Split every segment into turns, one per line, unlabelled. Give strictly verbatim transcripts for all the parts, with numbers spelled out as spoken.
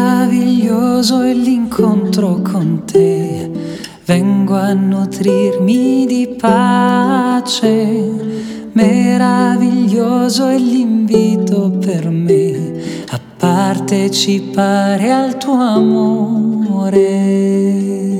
Meraviglioso è l'incontro con te, vengo a nutrirmi di pace. Meraviglioso è l'invito per me a partecipare al tuo amore.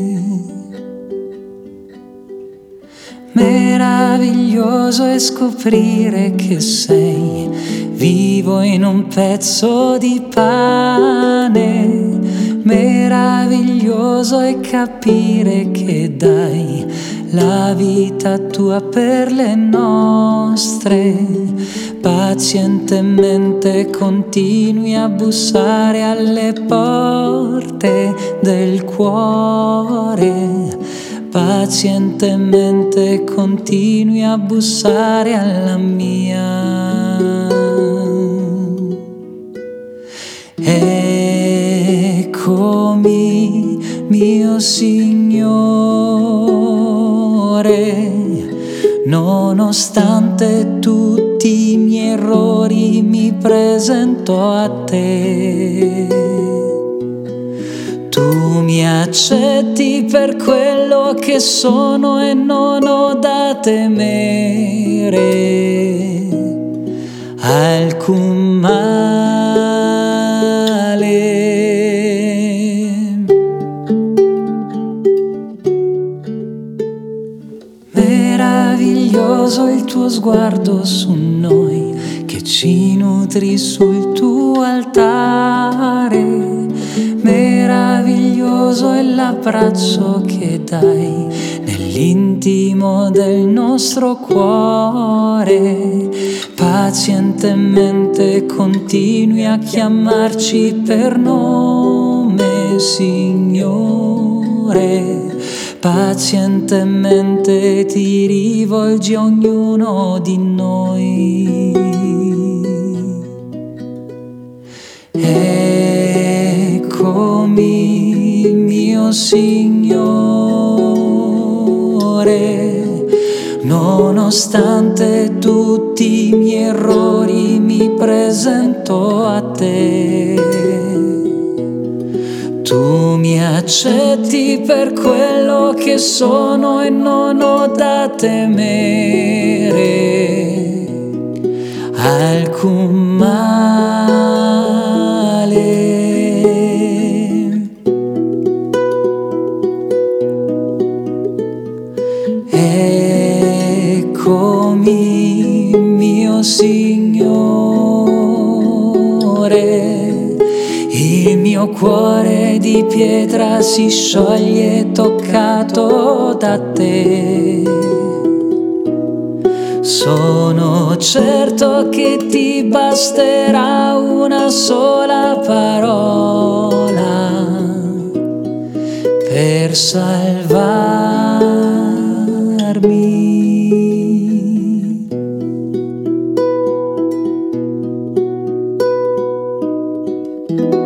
Meraviglioso è scoprire che sei vivo in un pezzo di pane. Meraviglioso è capire che dai la vita tua per le nostre. Pazientemente continui a bussare alle porte del cuore. Pazientemente continui a bussare alla mia. Eccomi, mio Signore, nonostante tutti i miei errori mi presento a te. Tu mi accetti per quello che sono e non ho da temere alcun male. Meraviglioso il tuo sguardo su noi, che ci nutri sul tuo altare. Meraviglioso è l'abbraccio che dai nell'intimo del nostro cuore. Pazientemente continui a chiamarci per nome, Signore. Pazientemente ti rivolgi a ognuno di noi. Eccomi, mio Signore, nonostante tutti i miei errori mi presento a te. Tu mi accetti per quello che sono e non ho da temere alcun male. Eccomi, mio Signore, il mio cuore di pietra si scioglie toccato da te. Sono certo che ti basterà una sola parola per salvarmi.